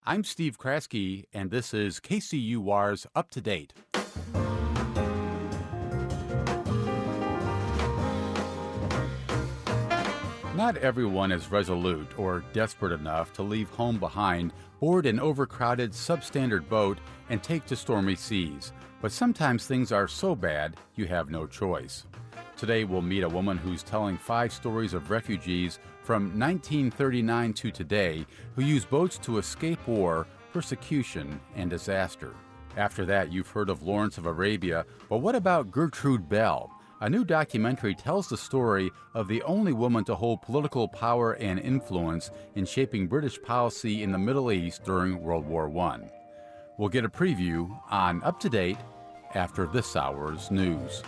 I'm Steve Kraske, and this is KCUR's Up to Date. Not everyone is resolute or desperate enough to leave home behind, board an overcrowded, substandard boat, and take to stormy seas. But sometimes things are so bad, you have no choice. Today we'll meet a woman who's telling 5 stories of refugees from 1939 to today who used boats to escape war, persecution, and disaster. After that, you've heard of Lawrence of Arabia, but what about Gertrude Bell? A new documentary tells the story of the only woman to hold political power and influence in shaping British policy in the Middle East during World War I. We'll get a preview on Up to Date after this hour's news.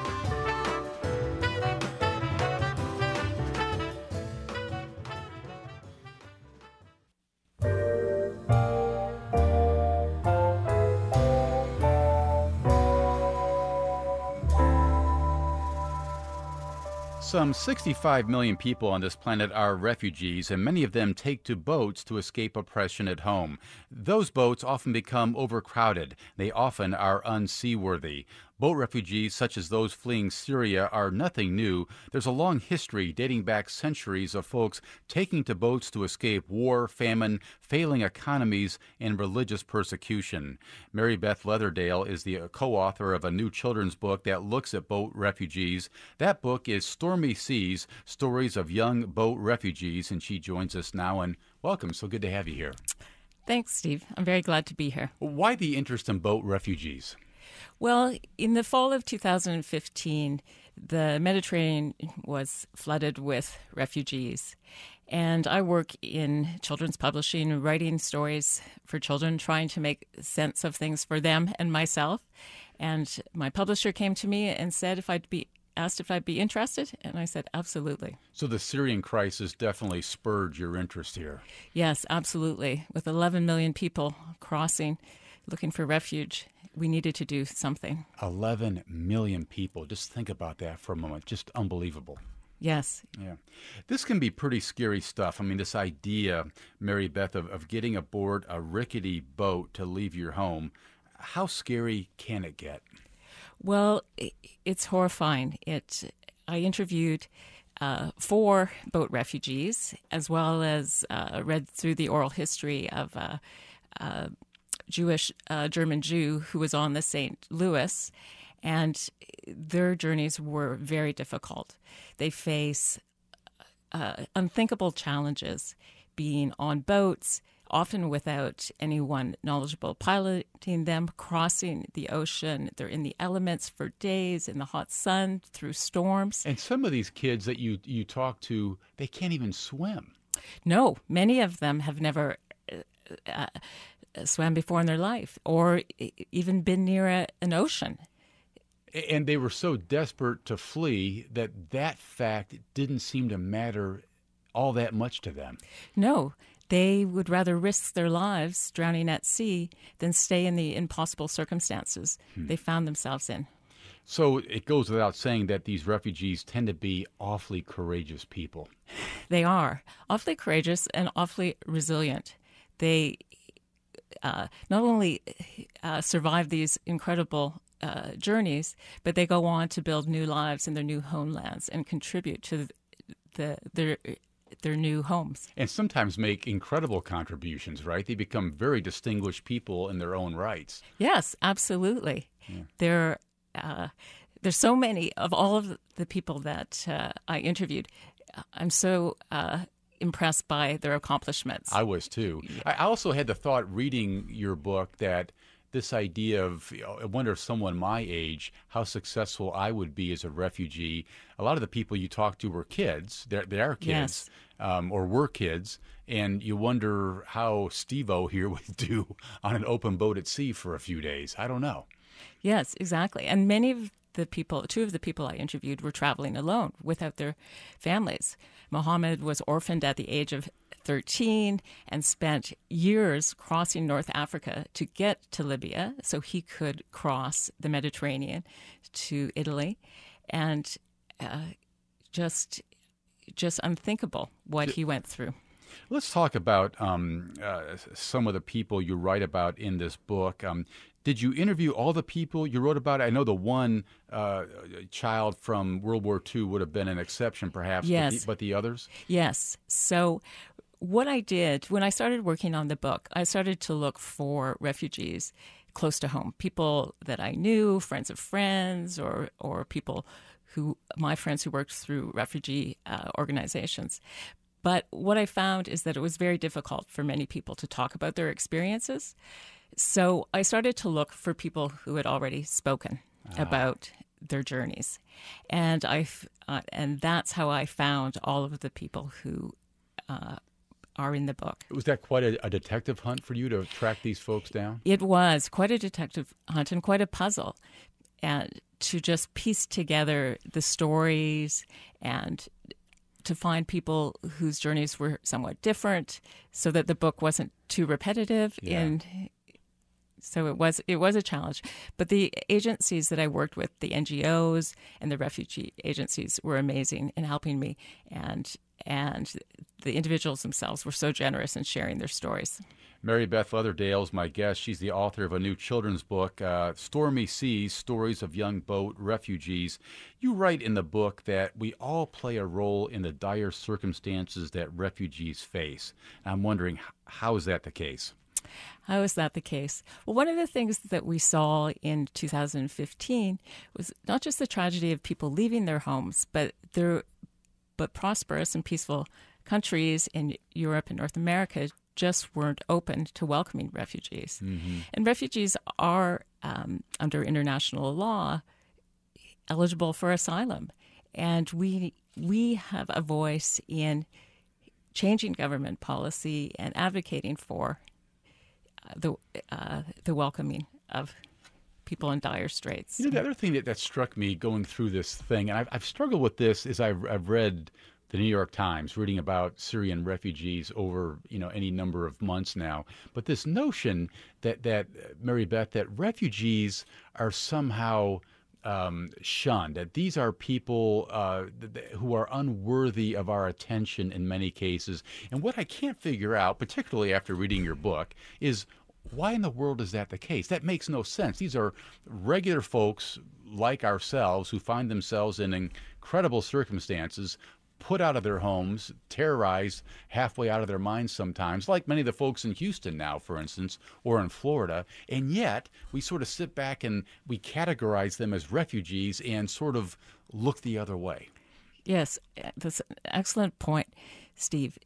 Some 65 million people on this planet are refugees, and many of them take to boats to escape oppression at home. Those boats often become overcrowded. They often are unseaworthy. Boat refugees, such as those fleeing Syria, are nothing new. There's a long history dating back centuries of folks taking to boats to escape war, famine, failing economies, and religious persecution. Mary Beth Leatherdale is the co-author of a new children's book that looks at boat refugees. That book is Stormy Seas, Stories of Young Boat Refugees, and she joins us now. And welcome. So good to have you here. Thanks, Steve. I'm very glad to be here. Why the interest in boat refugees? Well, in the fall of 2015, the Mediterranean was flooded with refugees. And I work in children's publishing, writing stories for children, trying to make sense of things for them and myself. And my publisher came to me and said asked if I'd be interested, and I said, absolutely. So the Syrian crisis definitely spurred your interest here. Yes, absolutely. With 11 million people crossing, looking for refuge, we needed to do something. 11 million people. Just think about that for a moment. Just unbelievable. Yes. Yeah. This can be pretty scary stuff. I mean, this idea, Mary Beth, of getting aboard a rickety boat to leave your home, how scary can it get? Well, it's horrifying. I interviewed 4 boat refugees, as well as read through the oral history of a Jewish German Jew who was on the St. Louis, and their journeys were very difficult. They face unthinkable challenges being on boats, often without anyone knowledgeable piloting them, crossing the ocean. They're in the elements for days, in the hot sun, through storms. And some of these kids that you talk to, they can't even swim. No, many of them have never swam before in their life or even been near an ocean. And they were so desperate to flee that fact didn't seem to matter all that much to them. No, they would rather risk their lives drowning at sea than stay in the impossible circumstances they found themselves in. So it goes without saying that these refugees tend to be awfully courageous people. They are awfully courageous and awfully resilient. They not only survive these incredible journeys, but they go on to build new lives in their new homelands and contribute to their new homes. And sometimes make incredible contributions, right? They become very distinguished people in their own rights. Yes, absolutely. Yeah. There's so many of all of the people that I interviewed. I'm so impressed by their accomplishments. I was too. Yeah. I also had the thought reading your book that this idea of, I wonder if someone my age, how successful I would be as a refugee. A lot of the people you talk to were kids. They are kids, yes. Or were kids. And you wonder how Steve-O here would do on an open boat at sea for a few days. I don't know. Yes, exactly. And many of the people, 2 of the people I interviewed were traveling alone without their families. Mohammed was orphaned at the age of 13 and spent years crossing North Africa to get to Libya so he could cross the Mediterranean to Italy. And just unthinkable what he went through. Let's talk about some of the people you write about in this book. Did you interview all the people you wrote about? I know the one child from World War II would have been an exception, perhaps, Yes. but the others? Yes. So what I did when I started working on the book, I started to look for refugees close to home, people that I knew, friends of friends, or people my friends who worked through refugee organizations. But what I found is that it was very difficult for many people to talk about their experiences. So I started to look for people who had already spoken about their journeys, and and that's how I found all of the people who are in the book. Was that quite a detective hunt for you to track these folks down? It was quite a detective hunt and quite a puzzle, and to just piece together the stories and to find people whose journeys were somewhat different, so that the book wasn't too repetitive. Yeah. So it was a challenge. But the agencies that I worked with, the NGOs and the refugee agencies, were amazing in helping me, and the individuals themselves were so generous in sharing their stories. Mary Beth Leatherdale is my guest. She's the author of a new children's book, Stormy Seas, Stories of Young Boat Refugees. You write in the book that we all play a role in the dire circumstances that refugees face. I'm wondering, how is that the case? How is that the case? Well, one of the things that we saw in 2015 was not just the tragedy of people leaving their homes, but prosperous and peaceful countries in Europe and North America just weren't open to welcoming refugees. Mm-hmm. And refugees are, under international law, eligible for asylum. And we have a voice in changing government policy and advocating for the welcoming of people in dire straits. The other thing that struck me going through this thing, and I've struggled with this, is I've read the New York Times, reading about Syrian refugees over any number of months now. But this notion that Mary Beth, that refugees are somehow shunned, that these are people who are unworthy of our attention in many cases. And what I can't figure out, particularly after reading your book, is why in the world is that the case? That makes no sense. These are regular folks like ourselves who find themselves in incredible circumstances, put out of their homes, terrorized, halfway out of their minds sometimes, like many of the folks in Houston now, for instance, or in Florida. And yet we sort of sit back and we categorize them as refugees and sort of look the other way. Yes, that's an excellent point, Steve.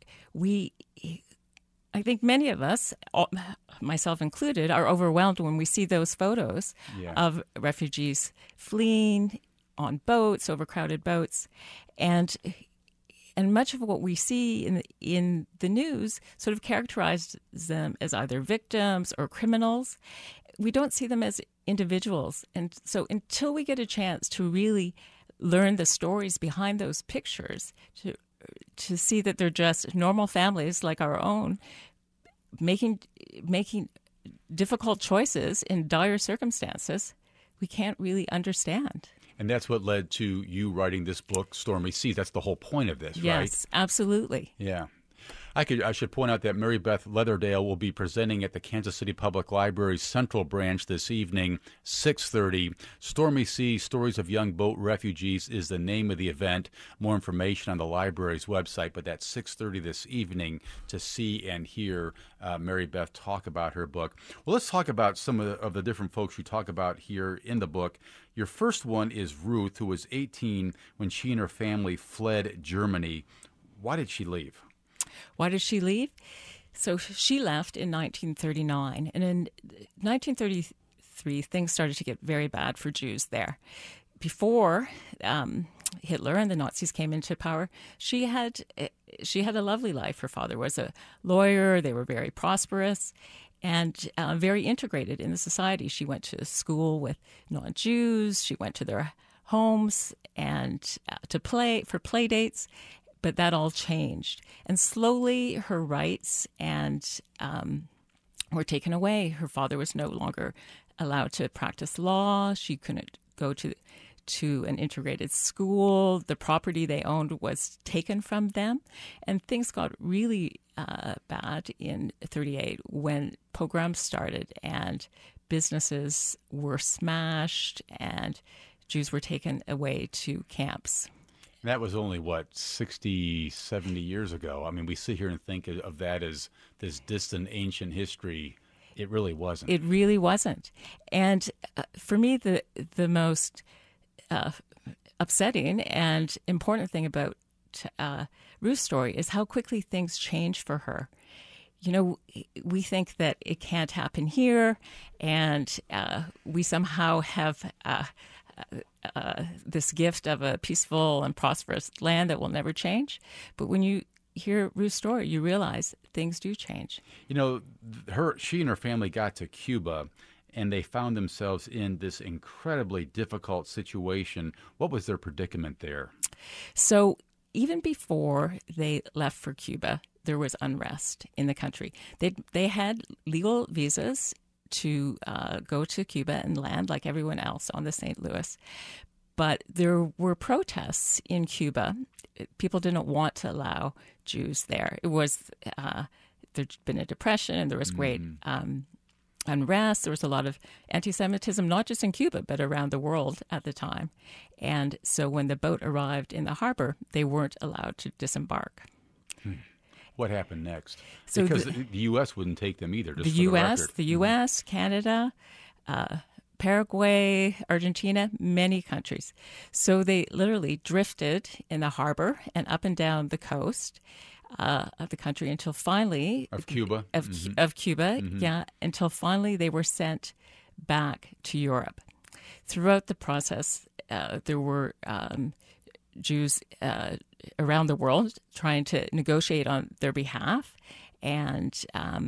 I think many of us, myself included, are overwhelmed when we see those photos of refugees fleeing on boats, overcrowded boats, and much of what we see in the news sort of characterizes them as either victims or criminals. We don't see them as individuals. And so until we get a chance to really learn the stories behind those pictures, to see that they're just normal families like our own, making difficult choices in dire circumstances, we can't really understand. And that's what led to you writing this book, Stormy Seas. That's the whole point of this, right? Yes, absolutely. Yeah. I should point out that Mary Beth Leatherdale will be presenting at the Kansas City Public Library's Central Branch this evening, 6:30. Stormy Seas, Stories of Young Boat Refugees is the name of the event. More information on the library's website, but that's 6:30 this evening to see and hear Mary Beth talk about her book. Well, let's talk about some of the different folks you talk about here in the book. Your first one is Ruth, who was 18 when she and her family fled Germany. Why did she leave? Why did she leave? So she left in 1939. And in 1933, things started to get very bad for Jews there. Before Hitler and the Nazis came into power, she had a lovely life. Her father was a lawyer. They were very prosperous and very integrated in the society. She went to school with non-Jews. She went to their homes and to play dates. But that all changed. And slowly her rights were taken away. Her father was no longer allowed to practice law. She couldn't go to an integrated school. The property they owned was taken from them. And things got really bad in 1938 when pogroms started and businesses were smashed and Jews were taken away to camps. That was only, 60, 70 years ago. I mean, we sit here and think of that as this distant ancient history. It really wasn't. It really wasn't. And for me, the most upsetting and important thing about Ruth's story is how quickly things change for her. You know, we think that it can't happen here, and we somehow have this gift of a peaceful and prosperous land that will never change. But when you hear Ruth's story, you realize things do change. You know, she and her family got to Cuba, and they found themselves in this incredibly difficult situation. What was their predicament there? So even before they left for Cuba, there was unrest in the country. They had legal visas to go to Cuba and land like everyone else on the St. Louis. But there were protests in Cuba. People didn't want to allow Jews there. It was there'd been a depression. There was great unrest. There was a lot of anti-Semitism, not just in Cuba, but around the world at the time. And so when the boat arrived in the harbor, they weren't allowed to disembark. What happened next? So because the U.S. wouldn't take them either. Just the U.S., Canada, Paraguay, Argentina, many countries. So they literally drifted in the harbor and up and down the coast of the country until finally of Cuba, until finally they were sent back to Europe. Throughout the process, there were Jews around the world trying to negotiate on their behalf, and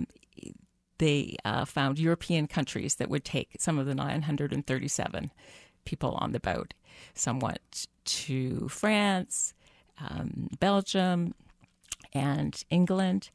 they found European countries that would take some of the 937 people on the boat. Some went to France, Belgium, and England,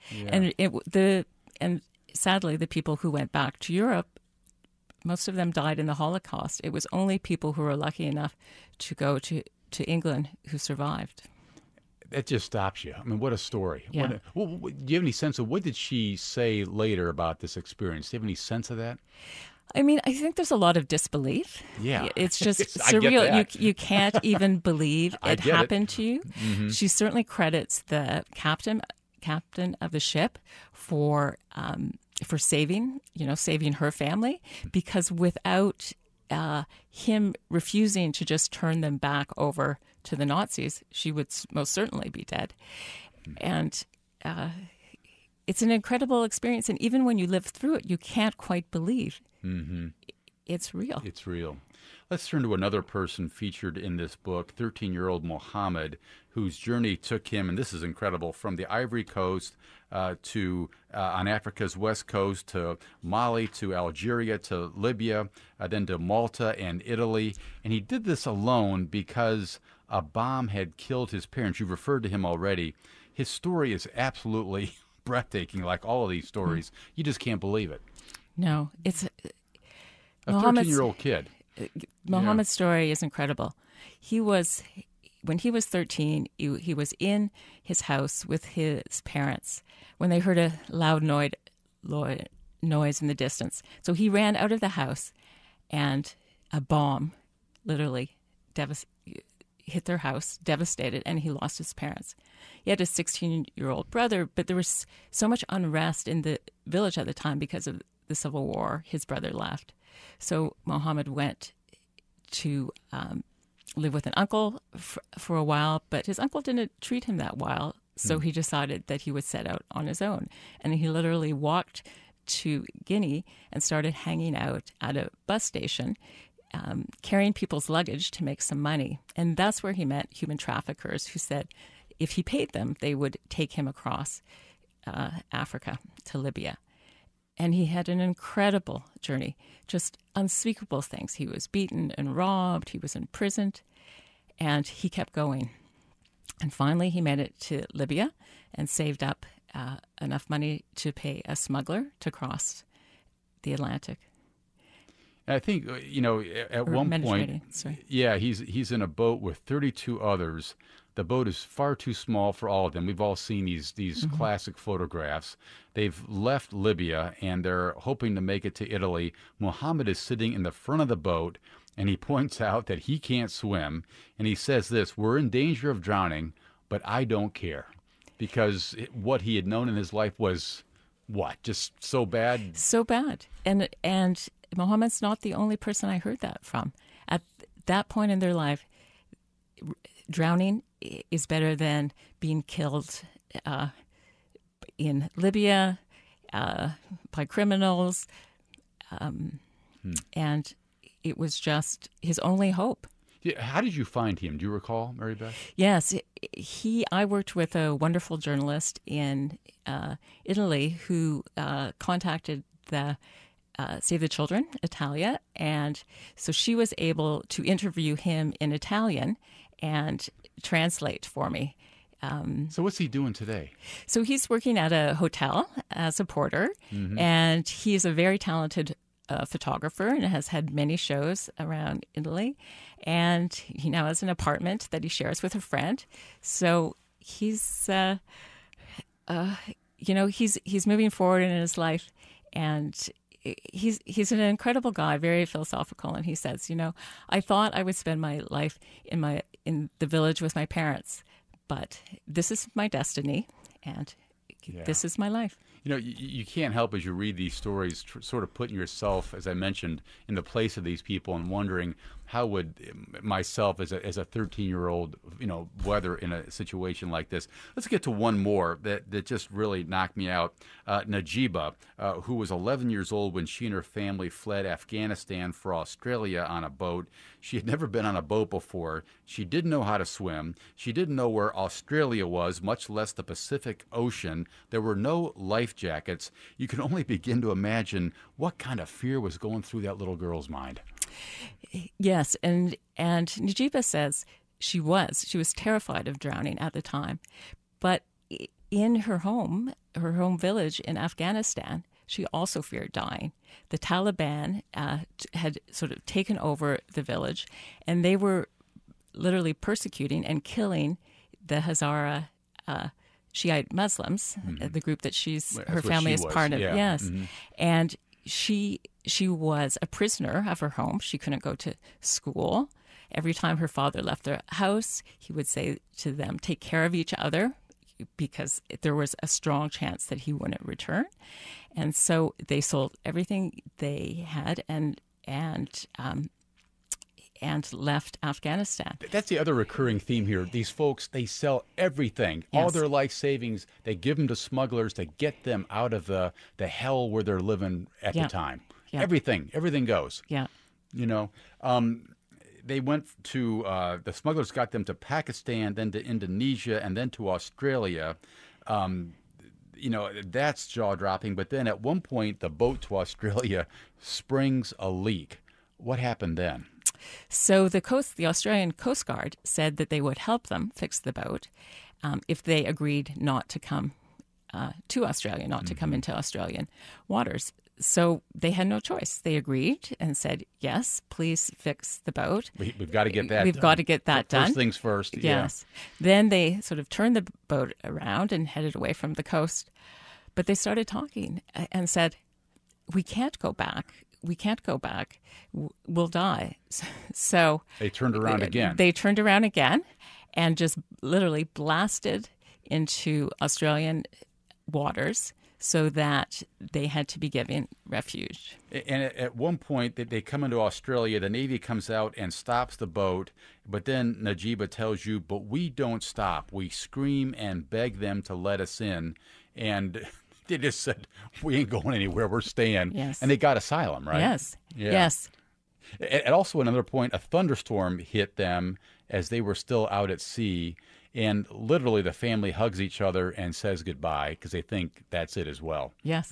and sadly, the people who went back to Europe, most of them died in the Holocaust. It was only people who were lucky enough to go to England who survived. It just stops you. I mean, what a story. Yeah. Do you have any sense of what did she say later about this experience? Do you have any sense of that? I mean, I think there's a lot of disbelief. Yeah. It's just I get surreal. that. You can't even believe it happened to you. Mm-hmm. She certainly credits the captain of the ship for saving her family, because without him refusing to just turn them back over to the Nazis, she would most certainly be dead. And it's an incredible experience. And even when you live through it, you can't quite believe it's real. It's real. Let's turn to another person featured in this book, 13-year-old Mohammed, whose journey took him, and this is incredible, from the Ivory Coast to on Africa's west coast to Mali to Algeria to Libya, then to Malta and Italy. And he did this alone because a bomb had killed his parents. You've referred to him already. His story is absolutely breathtaking, like all of these stories. You just can't believe it. No, it's a 13-year-old kid. Mohammed's story is incredible. When he was 13, he was in his house with his parents when they heard a loud noise in the distance. So he ran out of the house, and a bomb literally hit their house, devastated, and he lost his parents. He had a 16-year-old brother, but there was so much unrest in the village at the time because of the Civil War. His brother left. So Mohammed went to live with an uncle for a while, but his uncle didn't treat him that well, so he decided that he would set out on his own. And he literally walked to Guinea and started hanging out at a bus station, carrying people's luggage to make some money. And that's where he met human traffickers who said if he paid them, they would take him across Africa to Libya. And he had an incredible journey, just unspeakable things. He was beaten and robbed. He was imprisoned, and he kept going. And finally, he made it to Libya and saved up enough money to pay a smuggler to cross the Atlantic. And I think, at one point, he's in a boat with 32 others. the boat is far too small for all of them. We've all seen these classic photographs. They've left Libya, and they're hoping to make it to Italy. Muhammad is sitting in the front of the boat, and he points out that he can't swim. And he says this, "We're in danger of drowning, but I don't care." Because what he had known in his life was, what, just so bad? So bad. And Muhammad's not the only person I heard that from. At that point in their life, drowning is better than being killed in Libya by criminals. And it was just his only hope. Yeah, how did you find him? Do you recall, Mary Beth? Yes, I worked with a wonderful journalist in Italy who contacted the Save the Children, Italia, and so she was able to interview him in Italian and translate for me. So what's he doing today? So he's working at a hotel as a porter, and he's a very talented photographer and has had many shows around Italy. And he now has an apartment that he shares with a friend. So he's, he's moving forward in his life, and he's an incredible guy, very philosophical. And he says, I thought I would spend my life in the village with my parents, but this is my destiny, and this is my life. You can't help as you read these stories, sort of putting yourself, as I mentioned, in the place of these people and wondering how would myself as a 13-year-old, weather in a situation like this. Let's get to one more that just really knocked me out. Najiba, who was 11 years old when she and her family fled Afghanistan for Australia on a boat. She had never been on a boat before. She didn't know how to swim. She didn't know where Australia was, much less the Pacific Ocean. There were no life jackets. You can only begin to imagine what kind of fear was going through that little girl's mind. Yes, and Najiba says she was terrified of drowning at the time, but in her home village in Afghanistan, she also feared dying. The Taliban had sort of taken over the village, and they were literally persecuting and killing the Hazara Shiite Muslims, the group that her family is part of. Yeah. Yes, and she was a prisoner of her home. She couldn't go to school. Every time her father left their house, he would say to them, "Take care of each other," because there was a strong chance that he wouldn't return. And so they sold everything they had and left Afghanistan. That's the other recurring theme here. These folks, they sell everything, all their life savings. They give them to smugglers to get them out of the hell where they're living at the time. Yeah. Everything goes. Yeah. They went to, the smugglers got them to Pakistan, then to Indonesia, and then to Australia. That's jaw-dropping. But then at one point, the boat to Australia springs a leak. What happened then? So the Australian Coast Guard said that they would help them fix the boat if they agreed not to come to Australia, not to come into Australian waters. So they had no choice. They agreed and said, yes, please fix the boat. We've got to get that We've got to get that done. First things first. Yes. Yeah. Then they sort of turned the boat around and headed away from the coast. But they started talking and said, we can't go back. We can't go back. We'll die. So they turned around again. They turned around again and just literally blasted into Australian waters so that they had to be given refuge. And at one point, they come into Australia. The Navy comes out and stops the boat. But then Najiba tells you, but we don't stop. We scream and beg them to let us in. And they just said, we ain't going anywhere. We're staying. Yes. And they got asylum, right? Yes. Yeah. Yes. At also another point, a thunderstorm hit them as they were still out at sea. And literally the family hugs each other and says goodbye because they think that's it as well. Yes.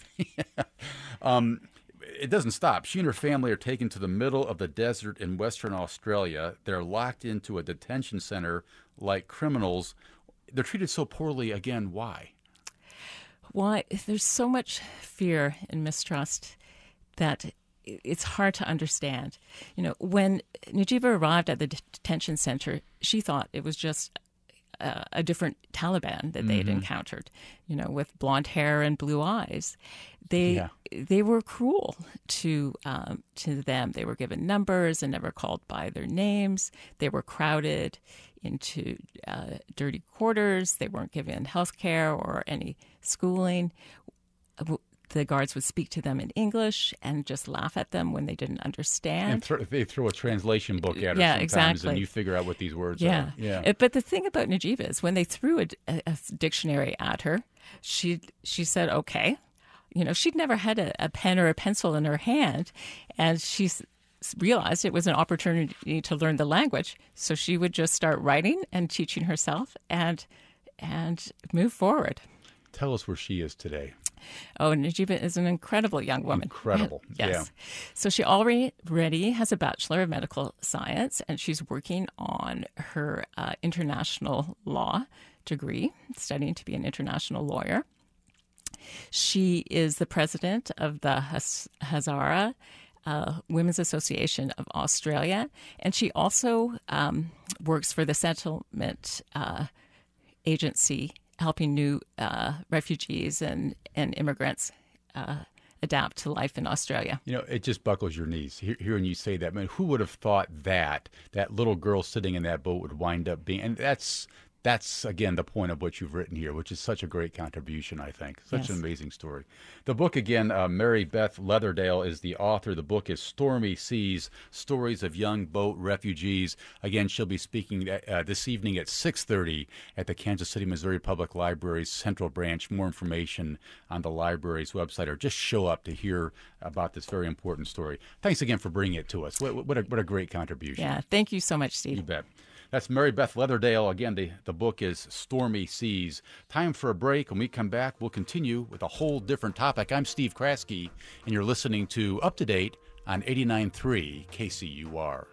It doesn't stop. She and her family are taken to the middle of the desert in Western Australia. They're locked into a detention center like criminals. They're treated so poorly. Again, why? Why? There's so much fear and mistrust that it's hard to understand. When Najiba arrived at the detention center, she thought it was just a different Taliban that they had encountered, with blonde hair and blue eyes. They were cruel to them. They were given numbers and never called by their names. They were crowded into dirty quarters. They weren't given health care or any schooling. The guards would speak to them in English and just laugh at them when they didn't understand. And they throw a translation book at her sometimes, exactly. And you figure out what these words are. Yeah. But the thing about Najiba is when they threw a dictionary at her, she said, okay. She'd never had a pen or a pencil in her hand, and she realized it was an opportunity to learn the language. So she would just start writing and teaching herself and move forward. Tell us where she is today. Oh, Najiba is an incredible young woman. Incredible, yes. Yeah. So she already has a Bachelor of Medical Science, and she's working on her international law degree, studying to be an international lawyer. She is the president of the Hazara Women's Association of Australia, and she also works for the settlement agency, helping new refugees and immigrants adapt to life in Australia. It just buckles your knees hearing you say that. Man, who would have thought that little girl sitting in that boat would wind up being, and that's, again, the point of what you've written here, which is such a great contribution, I think. Such an amazing story. The book, again, Mary Beth Leatherdale is the author. The book is Stormy Seas, Stories of Young Boat Refugees. Again, she'll be speaking this evening at 6:30 at the Kansas City, Missouri Public Library's Central Branch. More information on the library's website, or just show up to hear about this very important story. Thanks again for bringing it to us. What a great contribution. Yeah, thank you so much, Steve. You bet. That's Mary Beth Leatherdale. Again, the book is Stormy Seas. Time for a break. When we come back, we'll continue with a whole different topic. I'm Steve Kraske, and you're listening to Up to Date on 89.3 KCUR.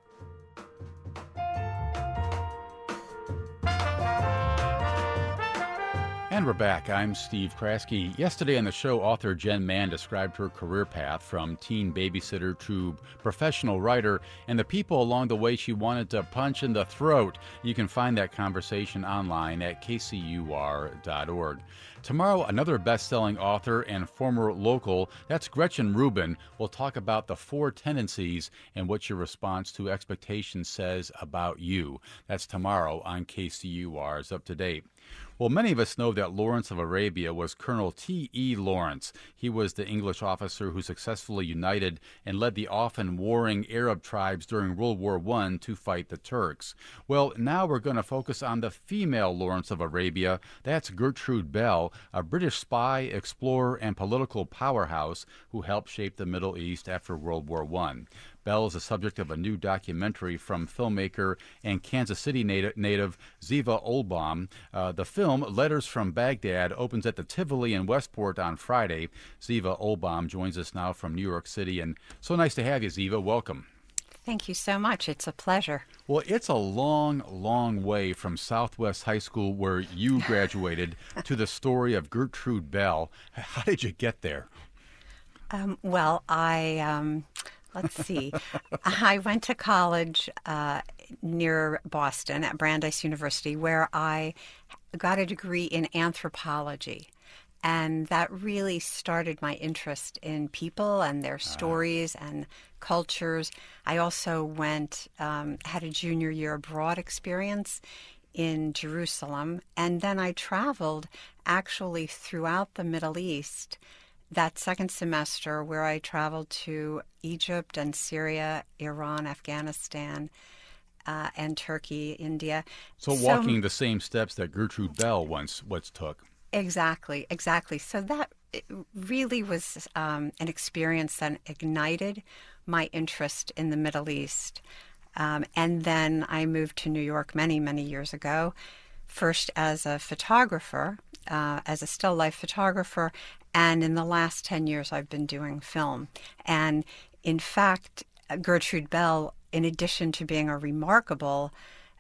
And we're back. I'm Steve Kraske. Yesterday on the show, author Jen Mann described her career path from teen babysitter to professional writer and the people along the way she wanted to punch in the throat. You can find that conversation online at kcur.org. Tomorrow, another best-selling author and former local, that's Gretchen Rubin, will talk about the 4 tendencies and what your response to expectations says about you. That's tomorrow on KCUR's Up to Date. Well, many of us know that Lawrence of Arabia was Colonel T.E. Lawrence. He was the English officer who successfully united and led the often warring Arab tribes during World War I to fight the Turks. Well, now we're going to focus on the female Lawrence of Arabia. That's Gertrude Bell, a British spy, explorer, and political powerhouse who helped shape the Middle East after World War I. Bell is the subject of a new documentary from filmmaker and Kansas City native Ziva Olbaum. The film, Letters from Baghdad, opens at the Tivoli in Westport on Friday. Ziva Olbaum joins us now from New York City, and so nice to have you, Ziva. Welcome. Thank you so much. It's a pleasure. Well, it's a long, long way from Southwest High School, where you graduated, to the story of Gertrude Bell. How did you get there? Let's see. I went to college near Boston at Brandeis University, where I got a degree in anthropology. And that really started my interest in people and their stories and cultures. I also had a junior year abroad experience in Jerusalem. And then I traveled actually throughout the Middle East that second semester, where I traveled to Egypt and Syria, Iran, Afghanistan, and Turkey, India. So walking the same steps that Gertrude Bell once took. Exactly. So that really was an experience that ignited my interest in the Middle East. And then I moved to New York many, many years ago, first as a photographer, as a still life photographer, and in the last 10 years I've been doing film. And in fact, Gertrude Bell, in addition to being a remarkable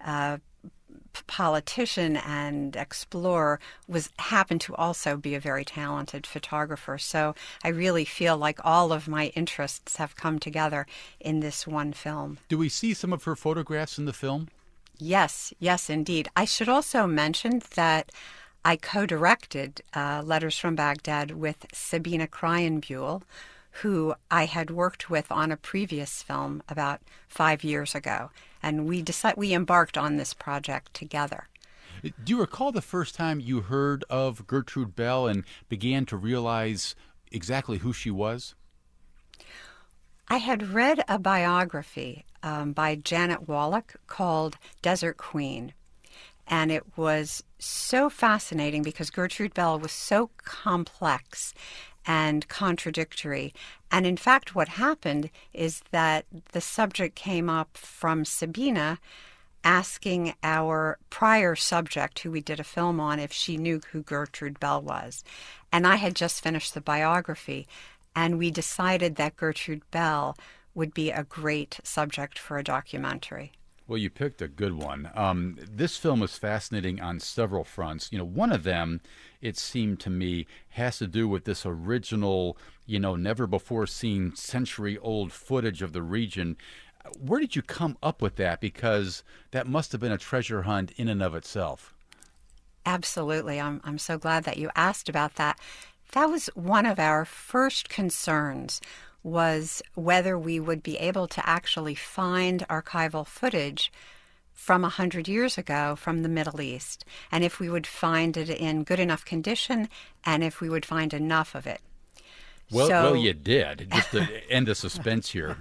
politician and explorer, happened to also be a very talented photographer. So I really feel like all of my interests have come together in this one film. Do we see some of her photographs in the film? Yes, yes, indeed. I should also mention that I co-directed Letters from Baghdad with Sabina Kryenbuhl, who I had worked with on a previous film about 5 years ago, and we embarked on this project together. Do you recall the first time you heard of Gertrude Bell and began to realize exactly who she was? I had read a biography by Janet Wallach called Desert Queen. And it was so fascinating because Gertrude Bell was so complex and contradictory. And in fact, what happened is that the subject came up from Sabina asking our prior subject, who we did a film on, if she knew who Gertrude Bell was. And I had just finished the biography, and we decided that Gertrude Bell would be a great subject for a documentary. Well, you picked a good one. This film is fascinating on several fronts. One of them, it seemed to me, has to do with this original, never before seen century-old footage of the region. Where did you come up with that? Because that must have been a treasure hunt in and of itself. Absolutely. I'm so glad that you asked about that. That was one of our first concerns, was whether we would be able to actually find archival footage from 100 years ago from the Middle East, and if we would find it in good enough condition, and if we would find enough of it. Well, you did. Just to end the suspense here.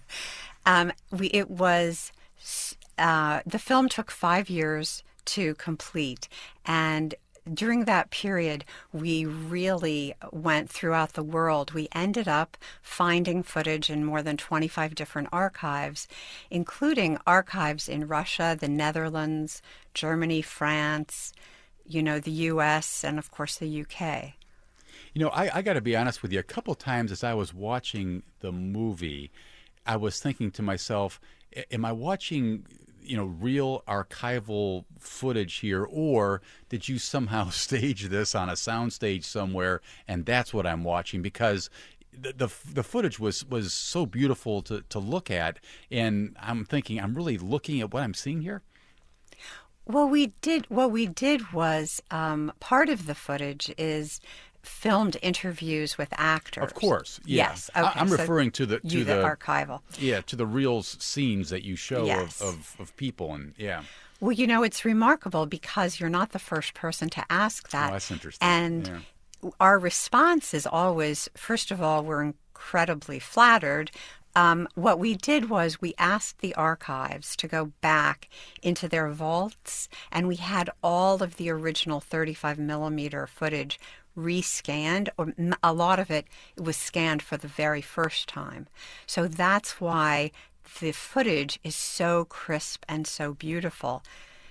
The film took 5 years to complete, and during that period, we really went throughout the world. We ended up finding footage in more than 25 different archives, including archives in Russia, the Netherlands, Germany, France, the U.S., and of course the U.K. I got to be honest with you. A couple times as I was watching the movie, I was thinking to myself, am I watching real archival footage here, or did you somehow stage this on a soundstage somewhere and that's what I'm watching? Because the footage was so beautiful to look at, and I'm thinking, I'm really looking at what I'm seeing here. What we did was part of the footage is filmed interviews with actors. Of course, yeah. Yes. Okay, I'm referring to the archival. Yeah, to the real scenes that you show yes. of people, and yeah. Well, it's remarkable because you're not the first person to ask that. Oh, that's interesting. And our response is always, first of all, we're incredibly flattered. What we did was we asked the archives to go back into their vaults, and we had all of the original 35 millimeter footage rescanned, or a lot of it was scanned for the very first time. So that's why the footage is so crisp and so beautiful.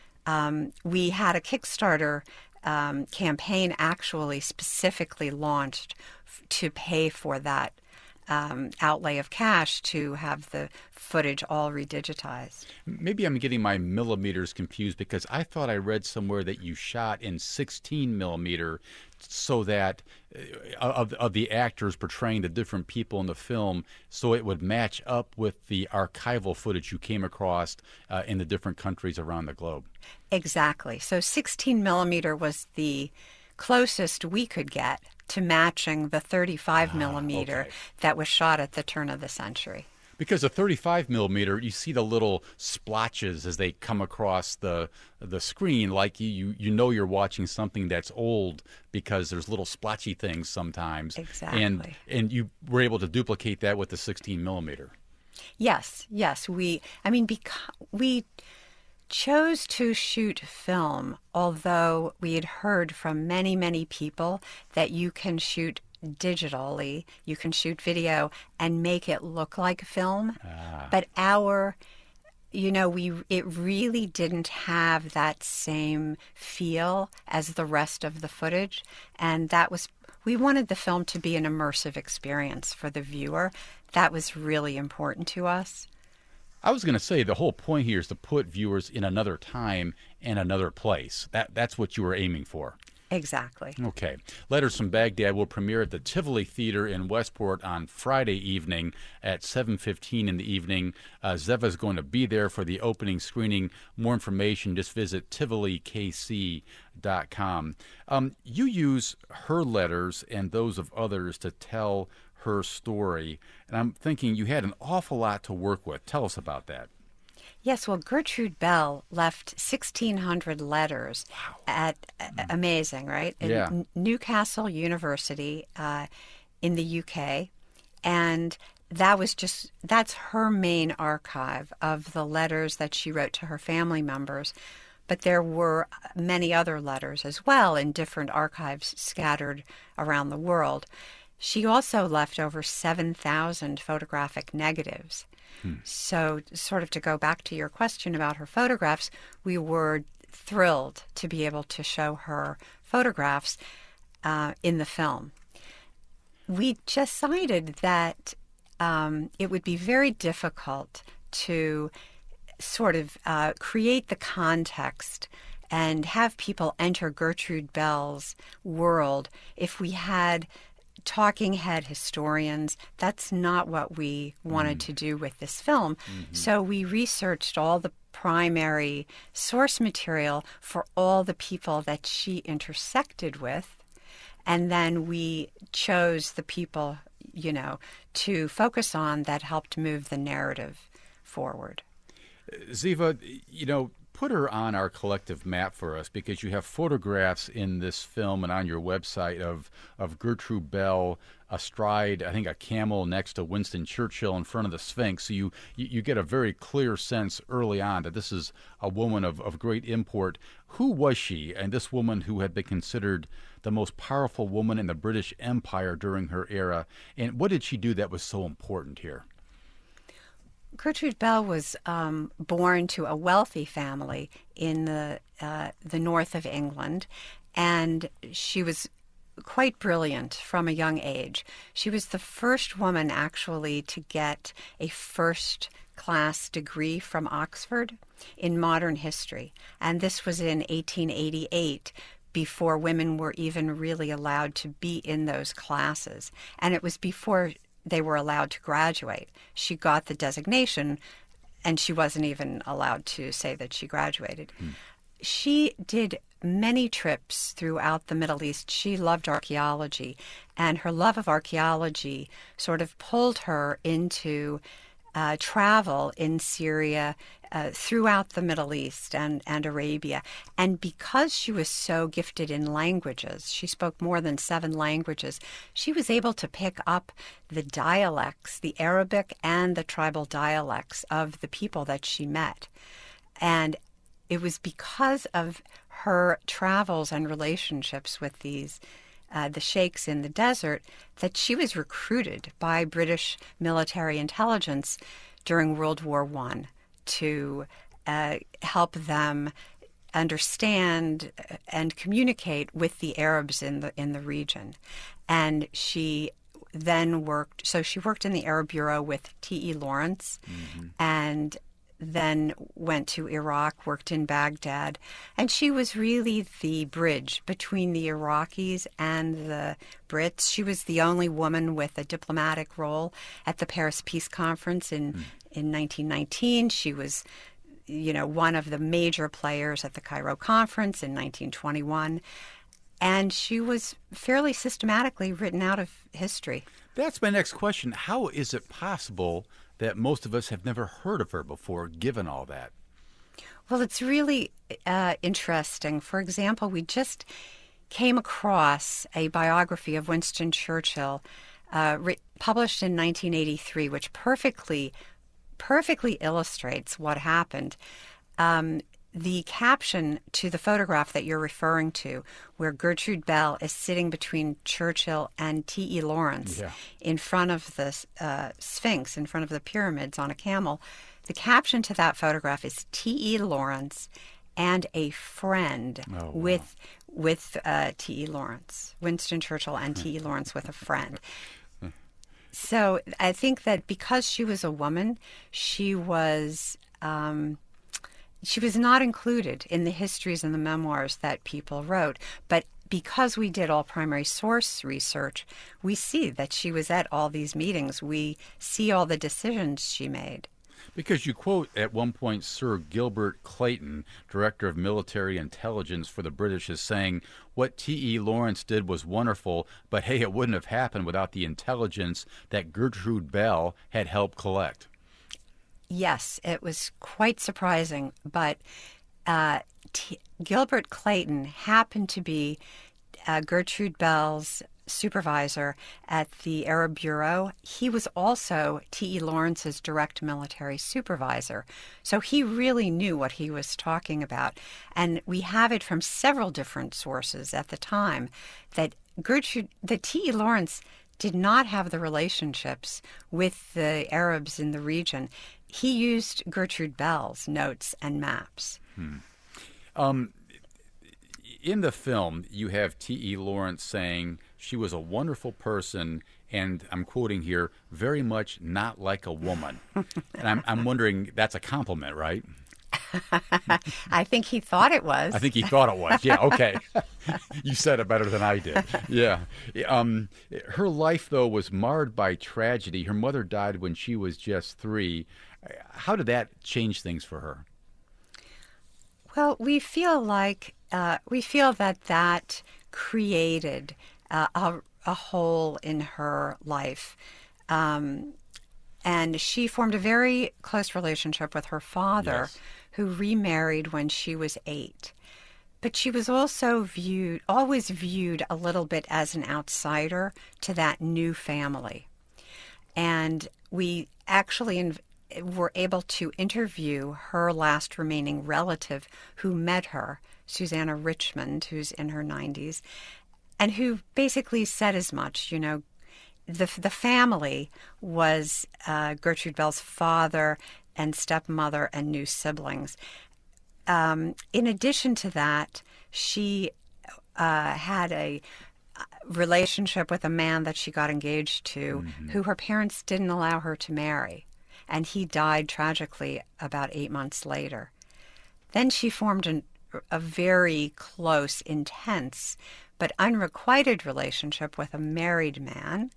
We had a Kickstarter campaign actually specifically launched to pay for that outlay of cash to have the footage all redigitized. Maybe I'm getting my millimeters confused, because I thought I read somewhere that you shot in 16 millimeter so that of the actors portraying the different people in the film, so it would match up with the archival footage you came across in the different countries around the globe. Exactly. So 16 millimeter was the closest we could get to matching the 35 millimeter that was shot at the turn of the century. Because the 35 millimeter, you see the little splotches as they come across the screen, like you're watching something that's old, because there's little splotchy things sometimes. Exactly. And you were able to duplicate that with the 16 millimeter. Yes. Because we chose to shoot film, although we had heard from many, many people that you can shoot digitally, you can shoot video and make it look like film. But it really didn't have that same feel as the rest of the footage. And we wanted the film to be an immersive experience for the viewer. That was really important to us. I was going to say the whole point here is to put viewers in another time and another place. That's what you were aiming for. Exactly. Okay. Letters from Baghdad will premiere at the Tivoli Theater in Westport on Friday evening at 7:15 in the evening. Zeva is going to be there for the opening screening. More information, just visit tivolikc.com. You use her letters and those of others to tell her story, and I'm thinking you had an awful lot to work with. Tell us about that. Yes, well, Gertrude Bell left 1,600 letters at amazing, right? Yeah. Newcastle University in the UK, and that's her main archive of the letters that she wrote to her family members. But there were many other letters as well in different archives scattered around the world. She also left over 7,000 photographic negatives. So sort of to go back to your question about her photographs, we were thrilled to be able to show her photographs in the film. We decided that it would be very difficult to sort of create the context and have people enter Gertrude Bell's world if we had talking head historians. That's not what we wanted to do with this film. So we researched all the primary source material for all the people that she intersected with, and then we chose the people, to focus on that helped move the narrative forward. Zeva, put her on our collective map for us, because you have photographs in this film and on your website of Gertrude Bell astride, I think, a camel next to Winston Churchill in front of the Sphinx. So you get a very clear sense early on that this is a woman of great import. Who was she, and this woman who had been considered the most powerful woman in the British Empire during her era, and what did she do that was so important here? Gertrude Bell was born to a wealthy family in the north of England, and she was quite brilliant from a young age. She was the first woman actually to get a first-class degree from Oxford in modern history, and this was in 1888, before women were even really allowed to be in those classes, and it was before they were allowed to graduate. She got the designation, and she wasn't even allowed to say that she graduated. She did many trips throughout the Middle East. She loved archaeology, and her love of archaeology sort of pulled her into travel in Syria, throughout the Middle East and Arabia. And because she was so gifted in languages, she spoke more than 7 languages, she was able to pick up the dialects, the Arabic and the tribal dialects of the people that she met. And it was because of her travels and relationships with these the sheikhs in the desert that she was recruited by British military intelligence during World War I to help them understand and communicate with the Arabs in the region. And she then worked in the Arab Bureau with T.E. Lawrence, and then went to Iraq, worked in Baghdad, and she was really the bridge between the Iraqis and the Brits. She was the only woman with a diplomatic role at the Paris Peace Conference in 1919. She was, one of the major players at the Cairo Conference in 1921, and she was fairly systematically written out of history. That's my next question. How is it possible that most of us have never heard of her before, given all that? Well, it's really interesting. For example, we just came across a biography of Winston Churchill published in 1983, which perfectly illustrates what happened. The caption to the photograph that you're referring to, where Gertrude Bell is sitting between Churchill and T.E. Lawrence in front of the Sphinx, in front of the pyramids on a camel, the caption to that photograph is T.E. Lawrence and a friend with T.E. Lawrence, Winston Churchill and T.E. Lawrence with a friend. So I think that because she was a woman, she was not included in the histories and the memoirs that people wrote. But because we did all primary source research, we see that she was at all these meetings. We see all the decisions she made. Because you quote at one point Sir Gilbert Clayton, Director of Military Intelligence for the British, as saying, "What T.E. Lawrence did was wonderful, but hey, it wouldn't have happened without the intelligence that Gertrude Bell had helped collect." Yes, it was quite surprising, but Gilbert Clayton happened to be Gertrude Bell's supervisor at the Arab Bureau. He was also T.E. Lawrence's direct military supervisor. So he really knew what he was talking about. And we have it from several different sources at the time that T.E. Lawrence did not have the relationships with the Arabs in the region. He used Gertrude Bell's notes and maps. In the film, you have T.E. Lawrence saying she was a wonderful person, and I'm quoting here, very much not like a woman. And I'm wondering, that's a compliment, right? I think he thought it was. I think he thought it was. Yeah, okay. You said it better than I did. Yeah. Her life, though, was marred by tragedy. Her mother died when she was just 3. How did that change things for her? Well, we feel that created a hole in her life. And she formed a very close relationship with her father, Yes. who remarried when she was 8. But she was also always viewed a little bit as an outsider to that new family. And we actually were able to interview her last remaining relative who met her, Susanna Richmond, who's in her 90s, and who basically said as much. You know, the family was Gertrude Bell's father and stepmother and new siblings. In addition to that, she had a relationship with a man that she got engaged to, who her parents didn't allow her to marry. And he died tragically about 8 months later. Then she formed a very close, intense, but unrequited relationship with a married man.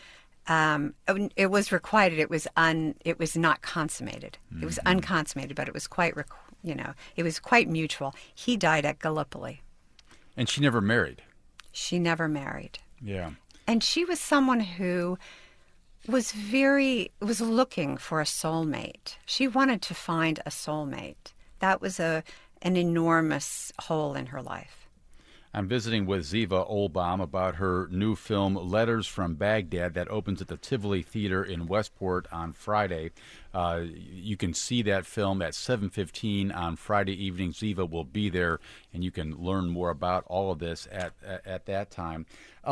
It was requited. It was not consummated. It was unconsummated, but it was quite, it was quite mutual. He died at Gallipoli. And she never married. She never married. Yeah. And she was someone who was looking for a soulmate. She wanted to find a soulmate. That was an enormous hole in her life. I'm visiting with Ziva Olbaum about her new film, Letters from Baghdad, that opens at the Tivoli Theater in Westport on Friday. You can see that film at 7:15 on Friday evening. Ziva will be there, and you can learn more about all of this at that time.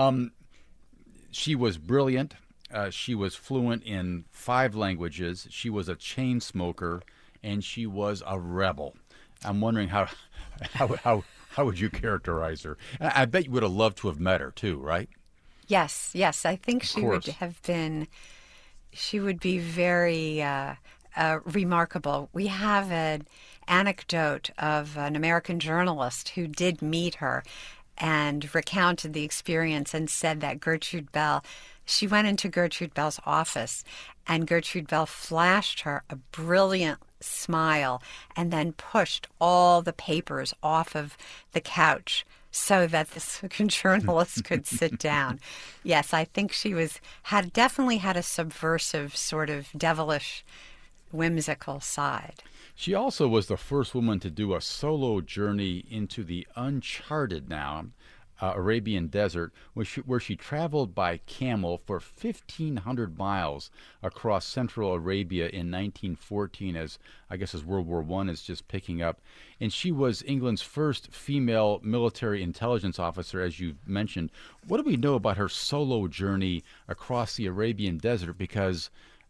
She was brilliant. She was fluent in 5 languages. She was a chain smoker, and she was a rebel. I'm wondering how would you characterize her? I bet you would have loved to have met her too, right? Yes. I think she would have been. She would be very remarkable. We have an anecdote of an American journalist who did meet her and recounted the experience and said that Gertrude Bell. She went into Gertrude Bell's office, and Gertrude Bell flashed her a brilliant smile and then pushed all the papers off of the couch so that this journalist could sit down. Yes, I think she definitely had a subversive, sort of devilish, whimsical side. She also was the first woman to do a solo journey into the uncharted now Arabian desert, where she traveled by camel for 1,500 miles across central Arabia in 1914, as World War I is just picking up. And she was England's first female military intelligence officer, as you mentioned. What do we know about her solo journey across the Arabian desert? Because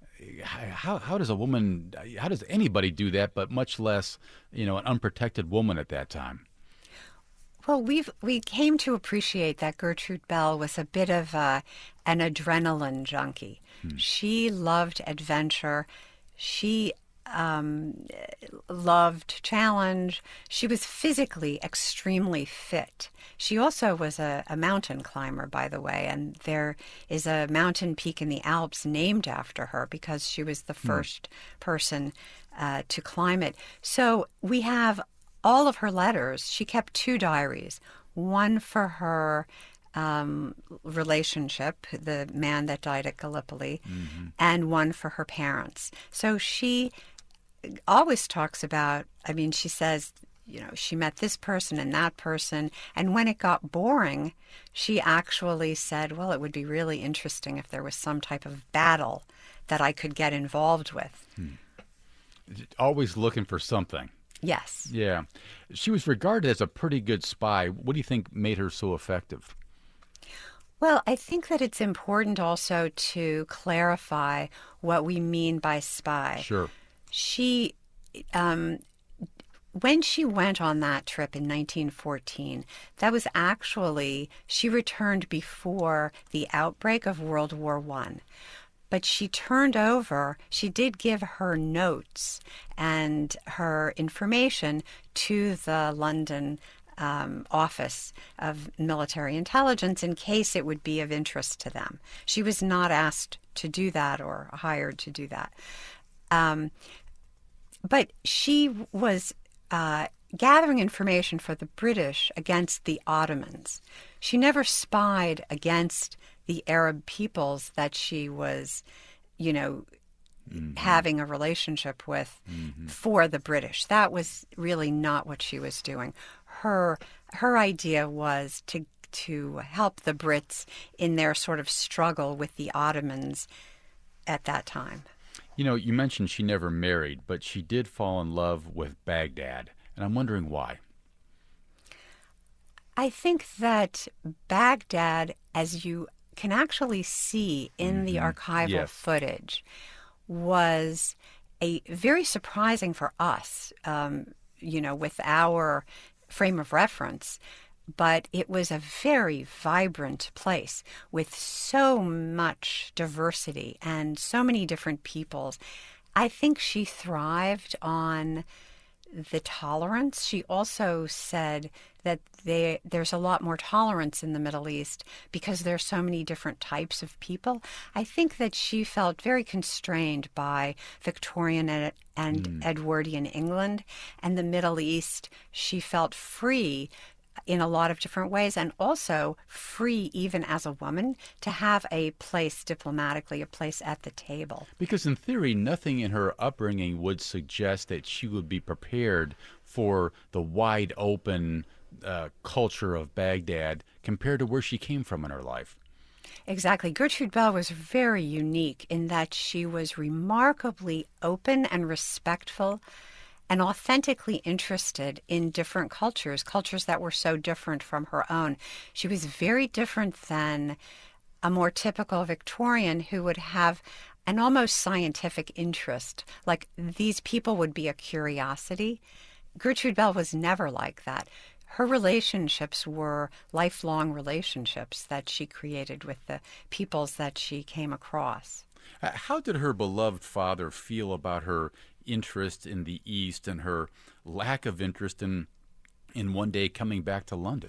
how does anybody do that, but much less, an unprotected woman at that time? Well, we came to appreciate that Gertrude Bell was a bit of an adrenaline junkie. She loved adventure. She loved challenge. She was physically extremely fit. She also was a mountain climber, by the way, and there is a mountain peak in the Alps named after her because she was the first person to climb it. So we have all of her letters. She kept 2 diaries, one for her relationship, the man that died at Gallipoli, and one for her parents. So she always talks about, I mean, she says, she met this person and that person, and when it got boring, she actually said, well, it would be really interesting if there was some type of battle that I could get involved with. Always looking for something. Yes. Yeah. She was regarded as a pretty good spy. What do you think made her so effective? Well, I think that it's important also to clarify what we mean by spy. Sure. She, when she went on that trip in 1914, that was actually, she returned before the outbreak of World War I. But she turned over, she did give her notes and her information to the London Office of Military Intelligence in case it would be of interest to them. She was not asked to do that or hired to do that. But she was gathering information for the British against the Ottomans. She never spied against the Arab peoples that she was, having a relationship with for the British. That was really not what she was doing. Her idea was to help the Brits in their sort of struggle with the Ottomans at that time. You mentioned she never married, but she did fall in love with Baghdad, and I'm wondering why. I think that Baghdad, as you can actually see in the archival footage, was a very surprising for us, with our frame of reference, but it was a very vibrant place with so much diversity and so many different peoples. I think she thrived on the tolerance. She also said that there's a lot more tolerance in the Middle East because there's so many different types of people. I think that she felt very constrained by Victorian and Edwardian England and the Middle East. She felt free in a lot of different ways, and also free even as a woman to have a place diplomatically, a place at the table. Because in theory, nothing in her upbringing would suggest that she would be prepared for the wide open culture of Baghdad compared to where she came from in her life. Exactly. Gertrude Bell was very unique in that she was remarkably open and respectful and authentically interested in different cultures that were so different from her own. She was very different than a more typical Victorian who would have an almost scientific interest. Like, these people would be a curiosity. Gertrude Bell was never like that. Her relationships were lifelong relationships that she created with the peoples that she came across. How did her beloved father feel about her interest in the East and her lack of interest in one day coming back to London?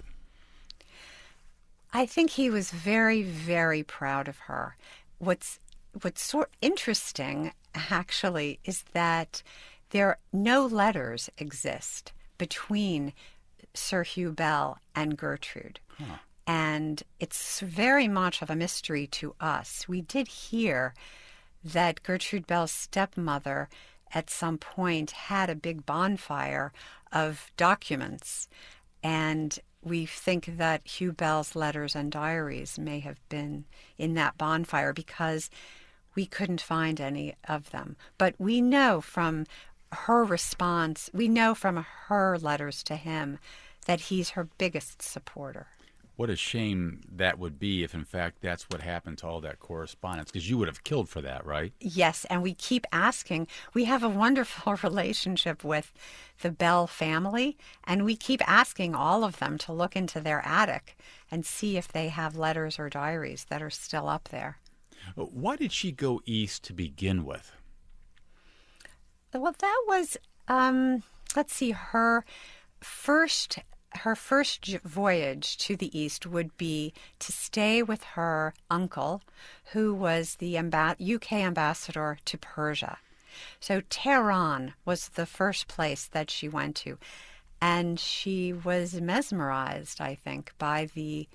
I think he was very, very proud of her. What's sort interesting, actually, is that no letters exist between Sir Hugh Bell and Gertrude. Huh. And it's very much of a mystery to us. We did hear that Gertrude Bell's stepmother at some point had a big bonfire of documents, and we think that Hugh Bell's letters and diaries may have been in that bonfire because we couldn't find any of them. But we know from her response, we know from her letters to him that he's her biggest supporter. What a shame that would be if, in fact, that's what happened to all that correspondence, because you would have killed for that, right? Yes, and we keep asking. We have a wonderful relationship with the Bell family, and we keep asking all of them to look into their attic and see if they have letters or diaries that are still up there. Why did she go east to begin with? Well, that was, let's see, first voyage to the East would be to stay with her uncle, who was the UK ambassador to Persia. So Tehran was the first place that she went to. And she was mesmerized, I think, by the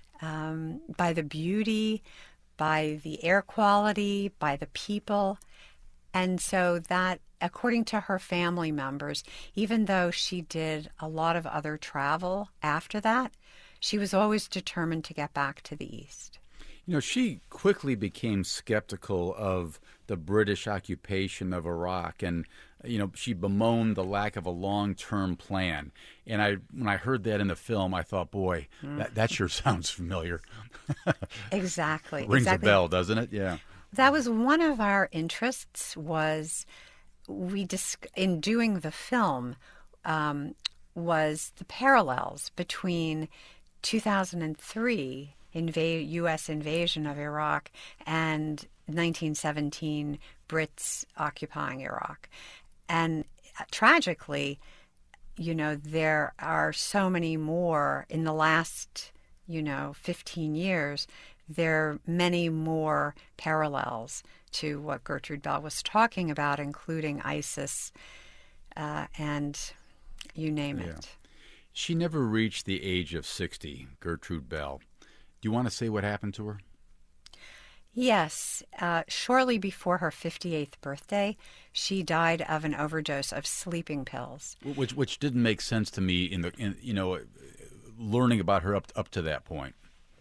beauty, by the air quality, by the people. And so that, according to her family members, even though she did a lot of other travel after that, she was always determined to get back to the East. You know, she quickly became skeptical of the British occupation of Iraq, and she bemoaned the lack of a long-term plan. And when I heard that in the film, I thought, boy, that sure sounds familiar. Exactly. Rings a bell, doesn't it? Yeah. That was one of our interests. In doing the film, was the parallels between 2003 U.S. invasion of Iraq and 1917 Brits occupying Iraq. And tragically, there are so many more in the last, 15 years. There are many more parallels to what Gertrude Bell was talking about, including ISIS and you name it. She never reached the age of 60, Gertrude Bell. Do you want to say what happened to her? Yes. Shortly before her 58th birthday, she died of an overdose of sleeping pills. Which didn't make sense to me in learning about her up to that point.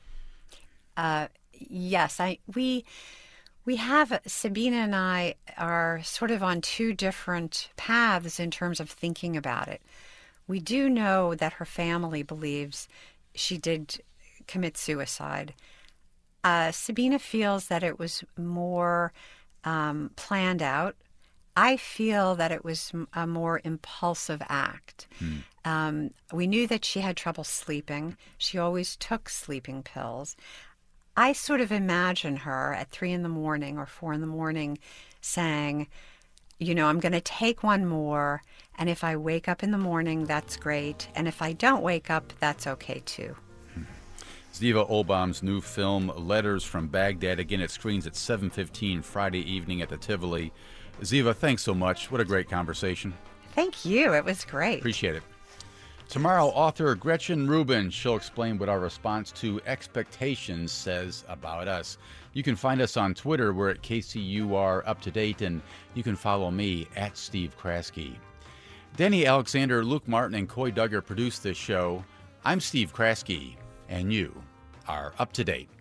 Yes, we have, Sabina and I are sort of on two different paths in terms of thinking about it. We do know that her family believes she did commit suicide. Sabina feels that it was more planned out. I feel that it was a more impulsive act. We knew that she had trouble sleeping. She always took sleeping pills. I sort of imagine her at 3 a.m. or 4 a.m. saying, I'm going to take one more, and if I wake up in the morning, that's great. And if I don't wake up, that's okay too. Ziva Olbaum's new film, Letters from Baghdad. Again, it screens at 7:15 Friday evening at the Tivoli. Ziva, thanks so much. What a great conversation. Thank you. It was great. Appreciate it. Tomorrow, author Gretchen Rubin. She'll explain what our response to expectations says about us. You can find us on Twitter. We're at KCUR Up to Date, and you can follow me at Steve Kraske. Denny Alexander, Luke Martin, and Coy Duggar produced this show. I'm Steve Kraske, and you are up to date.